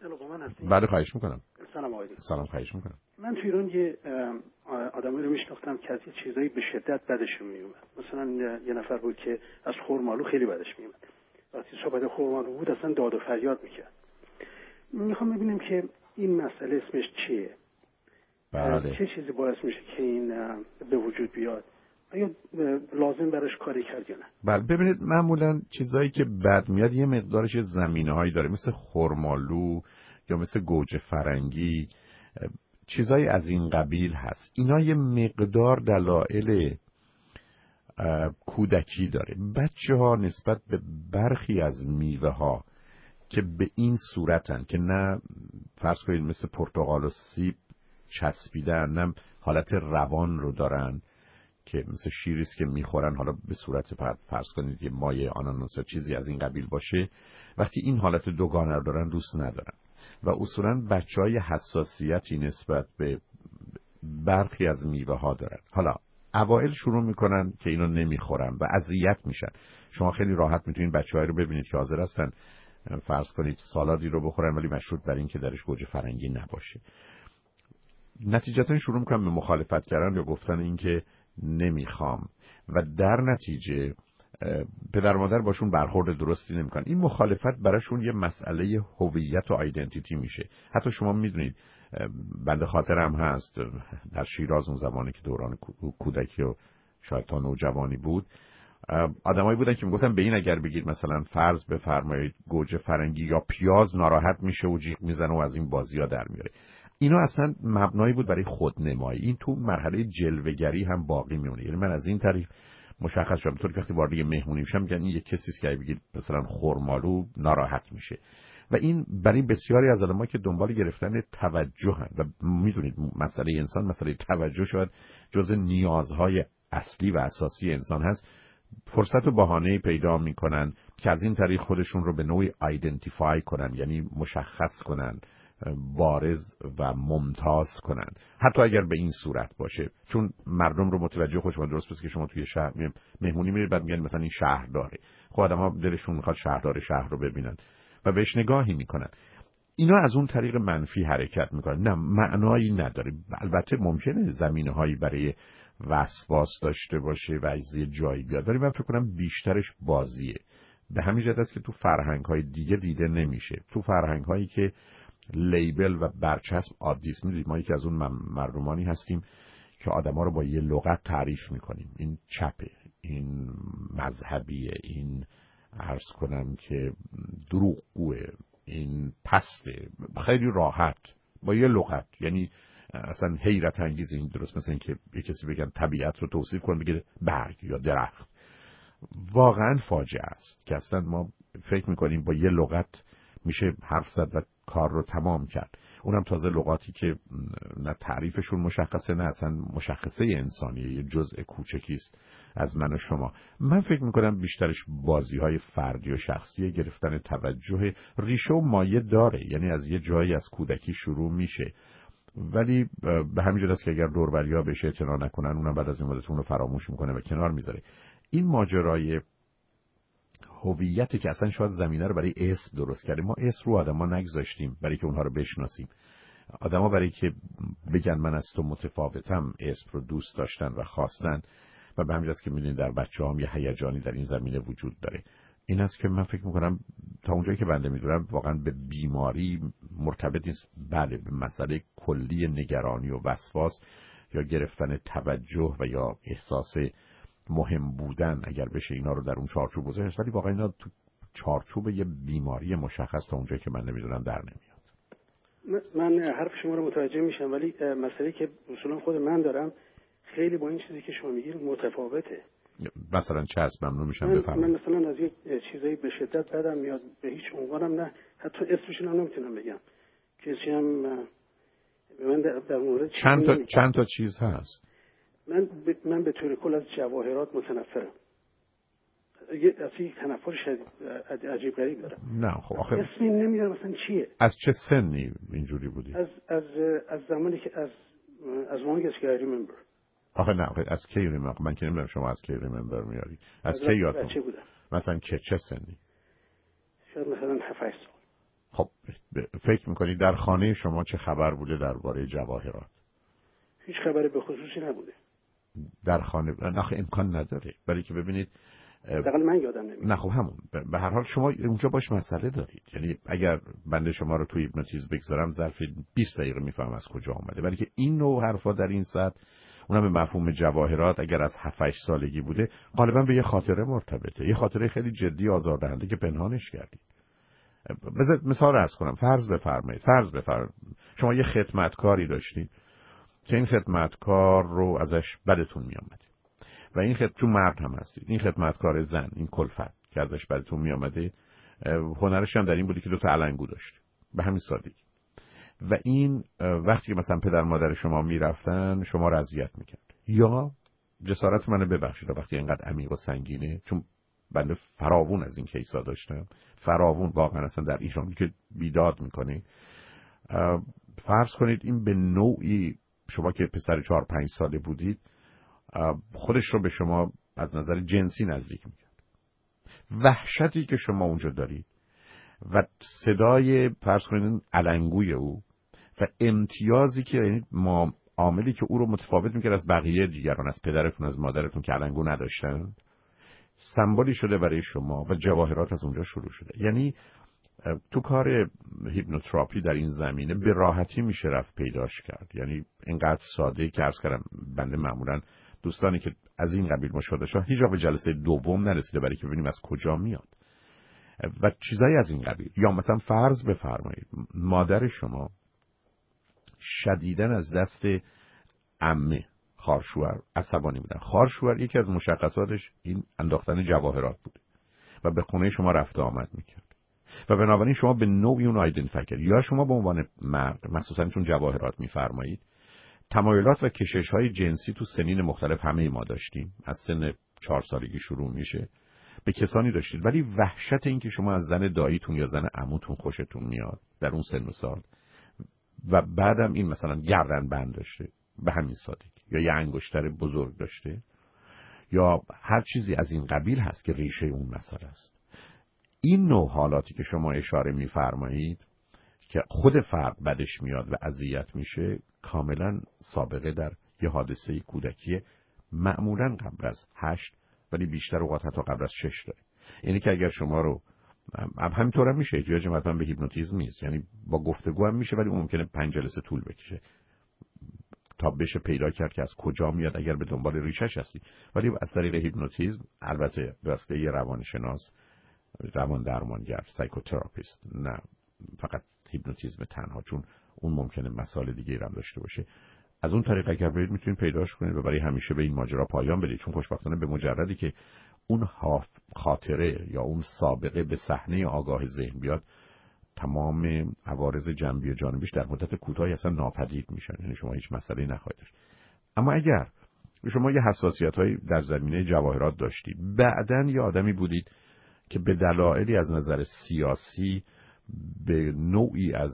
با من هستین؟ بله خواهش میکنم. سلام آقای. سلام خواهش میکنم. من تو ایران یه آدمی رو میشناختم که از یه چیزایی به شدت بدشون میومد. مثلا یه نفر بود که از خرمالو خیلی بدش میومد. وقتی صحبت خرمالو بود اصلا داد و فریاد میکرد. میخوام ببینم که این مسئله اسمش چیه؟ بله. چه چیزی باعث میشه که این به وجود بیاد؟ آیا لازم براش کاری کرد یا نه؟ بله ببینید معمولا چیزایی که بد میاد یه مقدارش زمینه‌هایی داره، مثل خرمالو یا مثل گوجه فرنگی، چیزایی از این قبیل هست. اینا یه مقدار دلایل کودکی داره. بچه‌ها نسبت به برخی از میوه‌ها که به این صورتن که نه فرض کنید مثل پرتقال و سیب چسبیدن، نه حالت روان رو دارن که مثل شیریست که میخورن حالا به صورت فرض کنید یه مایه آناناس یا چیزی از این قبیل باشه، وقتی این حالت دوگانه رو دارن دوست ندارن و اصولا بچهای حساسیتی نسبت به برخی از میوه ها دارن. حالا اوائل شروع میکنن که اینو نمیخورن و اذیت میشن. شما خیلی راحت میتونید بچه‌ها رو ببینید که حاضر هستن فرض کنید سالادی رو بخورن ولی مشروط بر این که درش گوجه فرنگی نباشه. نتیجتا شروع میکنن به مخالفت کردن یا گفتن این که نمیخوام و در نتیجه پدر و مادر باشون برخورد درستی نمیکنن. این مخالفت براشون یه مسئله هویت و آیدنتیتی میشه. حتی شما میدونید بنده خاطرم هست در شیراز اون زمانی که دوران کودکی و شاید تا نوجوانی بود، آدمایی بودن که میگفتن به این اگر بگید مثلا فرض بفرمایید گوجه فرنگی یا پیاز ناراحت میشه و جیغ میزنه و از این بازی‌ها در میاره. اینا اصلا مبنایی بود برای خودنمایی. این تو مرحله جلوه‌گری هم باقی میمونه. یعنی من از این طریق مشخص شدم طوری که وقتی وارد مهمونی میشم میگن این یک کسی است که بگید مثلا خرمالو ناراحت میشه و این برای بسیاری از آدم‌ها که دنبال گرفتن توجه هستند و میدونید مسئله انسان مسئله توجه شاید جزء نیازهای اصلی و اساسی انسان هست، فرصت و بهانه‌ای پیدا میکنن که از این طریق خودشون رو به نوعی آیدنتیفای کنن، یعنی مشخص کنن، بارز و ممتاز کنن، حتی اگر به این صورت باشه. چون مردم رو متوجه خودشون درست بس که شما توی شهر مهمونی میرید بعد میگن مثلا این شهر داره، خب آدم‌ها دلشون میخواد شهردار شهر رو ببینن و بهش نگاهی میکنن. اینا از اون طریق منفی حرکت میکنن، نه معنایی نداره. البته ممکنه زمینه‌هایی برای وسواس داشته باشه و از یه جایی بیاد، ولی من فکر کنم بیشترش بازیه. به همین جهت است که تو فرهنگ‌های دیگه دیده نمیشه. تو فرهنگ‌هایی که لیبل و برچسب عادی است، می‌دونید ما یکی از اون مردمانی هستیم که آدما رو با یه لغت تعریف می‌کنیم. این چپه، این مذهبیه، این عرض کنم که دروغگوه، این پسته، خیلی راحت با یه لغت. یعنی اصلا حیرت انگیز. این درست مثل این که یه کسی بگن طبیعت رو توصیف کن بگه برگ یا درخت. واقعا فاجعه است که اصلا ما فکر میکنیم با یه لغت میشه حرف زد و کار رو تمام کرد. اونم تازه لغاتی که نه تعریفشون مشخصه نه اصلا مشخصه انسانیه، یه جزء کوچکی است از من و شما. من فکر میکنم بیشترش بازی‌های فردی و شخصی گرفتن توجه ریشه و مایه داره، یعنی از یه جایی از کودکی شروع میشه، ولی به همین جهت است که اگر دوربریا بهش اعتنا نکنن اونم بعد از این مدت اون رو فراموش میکنه و کنار میذاره. این ماجرای هویتی که اصلا شاید زمینه رو برای اسم درست کرده. ما اسم رو آدما نگذاشتیم برای که اونها رو بشناسیم. آدما برای که بگن من از تو متفاوتم اسم رو دوست داشتن و خواستن و به همین جاست که می‌بینید در بچه‌هام یه هیجانی در این زمینه وجود داره. این است که من فکر می‌کنم تا اونجایی که بنده می‌دونم واقعا به بیماری مرتبط نیست، بله به مسئله کلی نگرانی و وسواس یا گرفتن توجه و یا احساس مهم بودن اگر بشه اینا رو در اون چارچوب گذاشت، ولی واقعا اینا تو چارچوب یه بیماری مشخص تا اونجایی که من نمی‌دونم در نمیاد. من حرف شما رو متوجه میشم، ولی مسئله که اصولا خود من دارم خیلی با این چیزی که شما میگید متفاوته. مثلا چه هست؟ ممنون میشم بفرمایید. من مثلا از یک چیزایی به شدت بدم میاد، به هیچ عنوانم نه، حتی اسمش رو نمیتونم بگم. کسی هم به من در مورد چند تا چیز هست. من به طور کل از جواهرات متنفرم. از یک تنفر عجیب غریب دارم. نه خب آخه اسمی نمیدونم مثلا چیه. از چه سنی اینجوری بودی؟ از زمانی که از وانگ از که I remember. آخه نه از کی remember؟ من که نمیدونم شما از کی remember میاری. از کی یادتون؟ بچه بودم. مثلا چه سنی؟ شاید مثلا 7-8 سال. خب فکر میکنید در خانه شما چه خبر بوده درباره جواهرات؟ هیچ خبری به خصوصی نبوده. در خانه نه، امکان نداره، برای که ببینید حداقل من یادم نمیاد. نه خب همون، به هر حال شما اونجا باش مسئله دارید. یعنی اگر بنده شما رو توی هیپنوتیزم بگذارم ظرف 20 دقیقه میفهم از کجا آمده، ولی که این نوع حرفا در این سطح، اونم به مفهوم جواهرات، اگر از 7-8 سالگی بوده غالبا به یه خاطره مرتبطه، یه خاطره خیلی جدی آزاردهنده که پنهانش کردید. بذار مثال عرض کنم. فرض بفرمایید شما یه خدمتکاری داشتید که این خدمتکار رو ازش بدتون میامده و این چون مرد هم هستید، این خدمتکار زن، این کلفت که ازش بدتون میامده، هنرش هم در این بودی که 2 تا علنگو داشت، به همین سادگی. و این وقتی که مثلا پدر مادر شما میرفتن شما رو اذیت میکرد. یا جسارت منو ببخشید وقتی اینقدر عمیق و سنگینه، چون بنده فراوون از این کیسا داشتم، فراوون واقعا، اصلا در ایران که بیداد میکنه. فرض کنید این به نوعی شما که پسر 4-5 ساله بودید خودش رو به شما از نظر جنسی نزدیک میکرد. وحشتی که شما اونجا دارید و صدای فرض کنید علنگوی او و امتیازی که یعنی عاملی که او رو متفاوت میکرد از بقیه دیگران، از پدرتون، از مادرتون که علنگو نداشتن، سمبولی شده برای شما و جواهرات از اونجا شروع شده. یعنی تو کار هیپنوتراپی در این زمینه به راحتی میشه رفت پیداش کرد. یعنی اینقدر ساده که عرض کردم بنده معمولا دوستانی که از این قبیل مشاهده شدن هیچ وقت به جلسه دوم نرسیده برای که ببینیم از کجا میاد و چیزایی از این قبیل. یا مثلا فرض بفرمایید مادر شما شدیداً از دست عمه خارشوهر عصبانی بودن. خارشوهر یکی از مشخصاتش این انداختن جواهرات بود و به خونه شما رفت و آمد میکرد و بنابراین شما به نوعی اون آیدنتیفای کردید. یا شما به عنوان مرد، مخصوصا چون جواهرات میفرمایید، تمایلات و کشش‌های جنسی تو سنین مختلف همه ما داشتیم، از سن 4 سالگی شروع میشه، به کسانی داشتید، ولی وحشت این که شما از زن داییتون یا زن عموتون خوشتون میاد در اون سن و سال و بعدم این مثلا گردن بند داشته به همین سادگی، یا یه انگشتر بزرگ داشته، یا هر چیزی از این قبیل هست که ریشه اون مسئله است. این نوع حالاتی که شما اشاره می‌فرمایید که خود فرد بدش میاد و اذیت میشه، کاملا سابقه در یه حادثه کودکی معمولا قبل از 8 ولی بیشتر اوقات حتی قبل از 6 داره. یعنی که اگر شما رو همینطور هم میشه، احتیاج مثلا به هیپنوتیزم نیست، یعنی با گفتگو هم میشه، ولی ممکنه 5 جلسه طول بکشه تا بشه پیدا کرد که از کجا میاد اگر به دنبال ریشش هستی. ولی از طریق هیپنوتیزم، البته به واسطه یه روانشناس، روان درمانگر، سایکوتراپیست، نه فقط هیپنوتیزم تنها، چون اون ممکنه مسائل دیگه هم داشته باشه، از اون طریق اگر برید میتونید پیداش کنید و برای همیشه به این ماجرا پایان بدید. چون خوشبختانه به مجردی که اون خاطره یا اون سابقه به صحنه آگاه ذهن بیاد، تمام عوارض جنبی و جانبیش در مدت کوتاهی اصلا ناپدید میشن، یعنی شما هیچ مسئله‌ای نخواهید داشت. اما اگر شما یه حساسیت‌هایی در زمینه جواهرات داشتید، بعدن یه آدمی بودید که به دلایلی از نظر سیاسی به نوعی از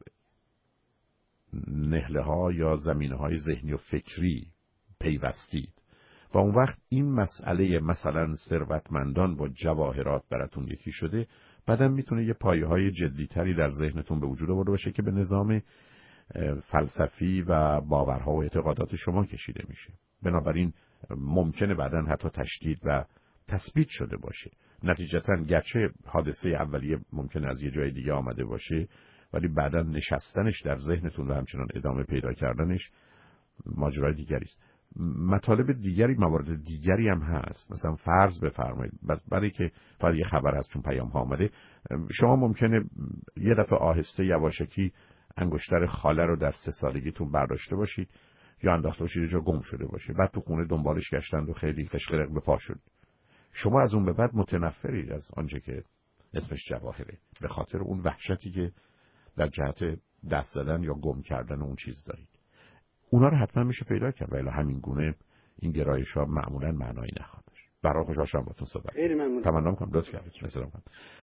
نهله‌ها یا زمینه‌های ذهنی و فکری پیوستید و اون وقت این مسئله مثلا ثروتمندان با جواهرات براتون یکی شده، بعدم میتونه یه پایه‌های جدی‌تری در ذهنتون به وجود آورده باشه که به نظام فلسفی و باورها و اعتقادات شما کشیده میشه. بنابراین ممکنه بعداً حتی تشدید و تثبیت شده باشه. نتیجتاً گرچه حادثه اولیه ممکنه از یه جای دیگه آمده باشه، ولی بعداً نشستنش در ذهنتون و همچنان ادامه پیدا کردنش ماجرای دیگری است. مطالب دیگری، موارد دیگری هم هست. مثلا فرض بفرمایید برای که فقط یه خبر هست چون پیام ها آمده، شما ممکنه یه دفعه آهسته یواشکی انگشتر خاله رو در 3 سالگیتون برداشته باشید یا انداخته باشید یه جا گم شده باشه، بعد تو خونه دنبالش گشتند و خیلی قشقرق به پا شد. شما از اون به بعد متنفرید از آنچه که اسمش جواهره، به خاطر اون وحشتی که در جهت دست زدن یا گم کردن اون چیز دارید. اونا رو حتما میشه پیدا کرد، ولی همین گونه این گرایش‌ها معمولاً معنایی نخواهد داشت. برای خوشحال شدم باهاتون صحبت. خیلی ممنون. تمنا می‌کنم لطف کردید.